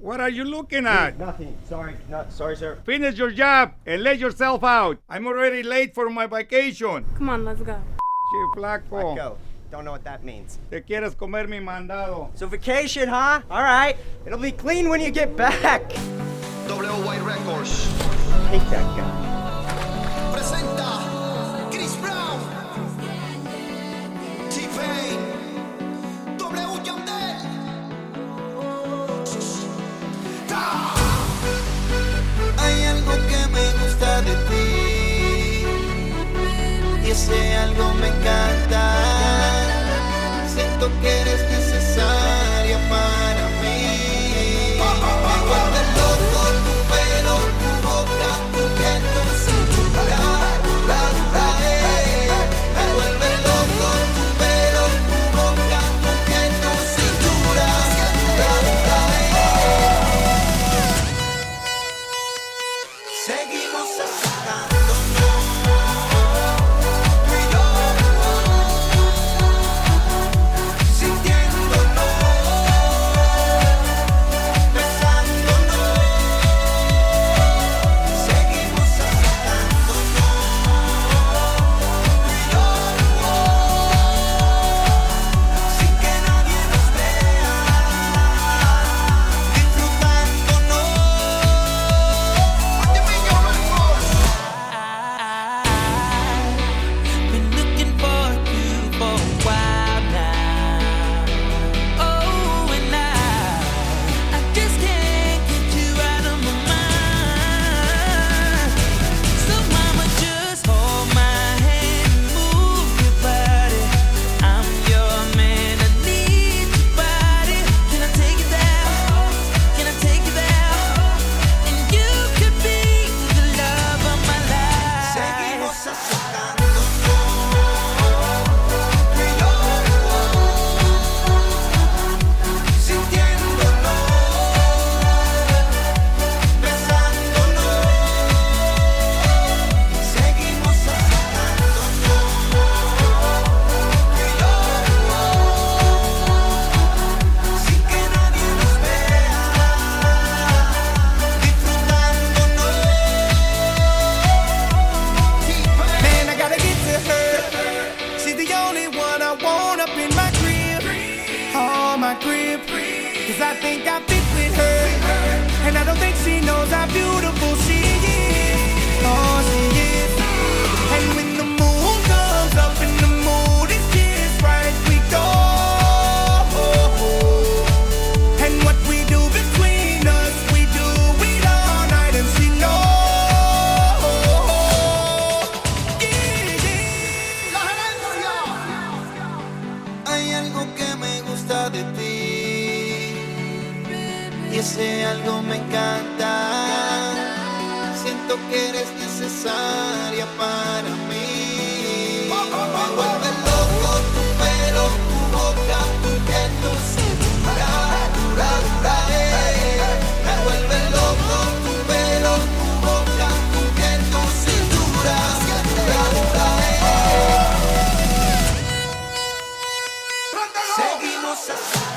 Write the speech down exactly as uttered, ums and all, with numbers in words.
What are you looking at? Nothing. Sorry. Not sorry, sir. Finish your job and let yourself out. I'm already late for my vacation. Come on, let's go. Che, flaco. Go. Don't know what that means. Te quieres comer mi mandado. So vacation, huh? All right. It'll be clean when you get back. W Y Records. Take that guy. Presenta Chris Brown, T-Pain, W Yandel. Hay algo que me gusta de ti y ese algo me encanta. Siento que eres necesaria para mí. Me vuelve loco tu pelo, tu boca, tu piel, tu cintura. La, la, eh. Me vuelve loco tu pelo, tu boca, tu piel, tu cintura. La, la, eh. Seguimos acercándonos, tú y yo, sintiéndonos, besándonos. Seguimos acercándonos, tú y yo, sin que nadie nos vea, disfrutándonos. Been looking forward to for a while now. Oh, and I, I just can't get you out of my mind. So mama, just hold my hand and move your body. I'm your man, I need your body. Can I take you there? Can I take you there? And you could be the love of my life. Seguimos acercándonos, tú y yo, sintiéndonos, besándonos. Seguimos acercándonos, tú y yo, sin que nadie nos vea, disfrutándonos. Man, I gotta get to her. She's the only one I want up in my crib. Oh, my crib. Cause I think I fit with her. And I don't think she knows how beautiful she is. Oh, she is. And when the moon comes up and the mood is just right, we go. And what we do between us, we do it all night, and she knows. Hay algo que me gusta de ti y ese algo me encanta. Siento que eres necesaria para mí. Me vuelve loco tu pelo, tu boca, tu piel, tu cintura. Dura, dura, eh. Me vuelve loco tu pelo, tu boca, tu piel, tu cintura. Dura, dura, eh. Seguimos así.